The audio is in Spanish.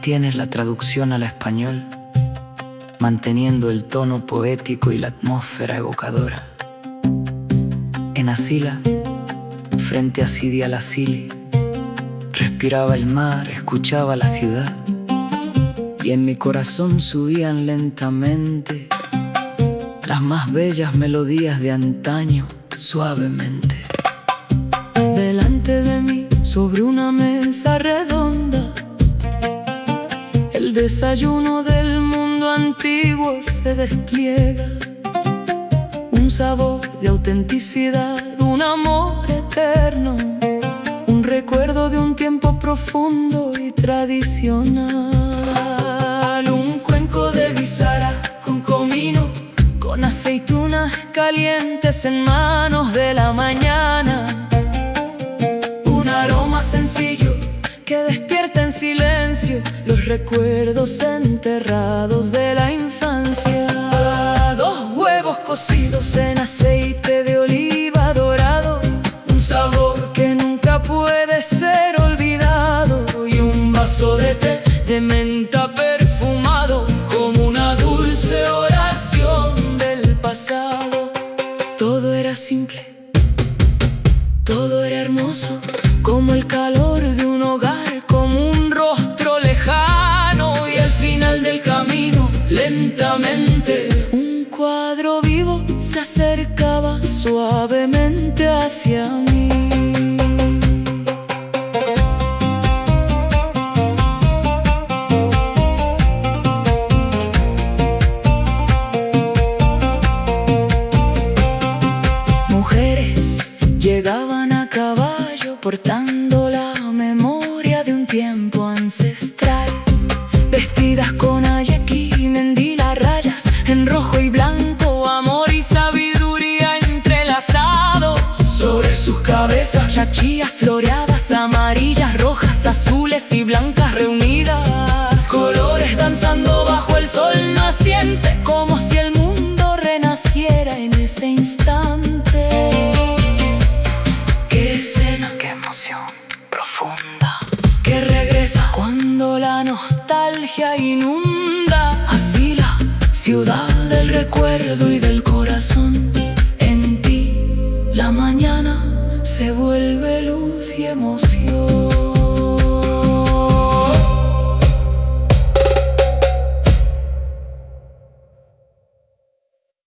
mantienes la traducción al español, manteniendo el tono poético y la atmósfera evocadora. En Asila, frente a Sidi al-Asili, respiraba el mar, escuchaba la ciudad, y en mi corazón subían lentamente las más bellas melodías de antaño, suavemente. Delante de mí, sobre una mesa redonda, el desayuno del mundo antiguo se despliega. Un sabor de autenticidad, un amor eterno, un recuerdo de un tiempo profundo y tradicional. Un cuenco de bizara con comino, con aceitunas calientes en manos de la mañana. Un aroma sencillo que despierta en silencio los recuerdos enterrados de la infancia. Dos huevos cocidos en aceite de oliva dorado, un sabor que nunca puede ser olvidado, y un vaso de té de menta perfumado como una dulce oración del pasado. Todo era simple, todo era hermoso, como el calor de un hogar, como un rostro lejano, y al final del camino, lentamente, un cuadro vivo se acercaba suavemente hacia mí. Mujeres llegaban a caballo portando la memoria de un tiempo ancestral, vestidas con ayequí, mendila, rayas en rojo y blanco, amor y sabiduría entrelazados. Sobre sus cabezas chachías floreadas, amarillas, rojas, azules y blancas reunidas, colores danzando bajo el sol naciente, como si el mundo renaciera en ese instante. ¡Qué escena, qué emoción profunda, que regresa cuando la nostalgia inunda! Así la ciudad del recuerdo y del corazón, en ti la mañana se vuelve luz y emoción.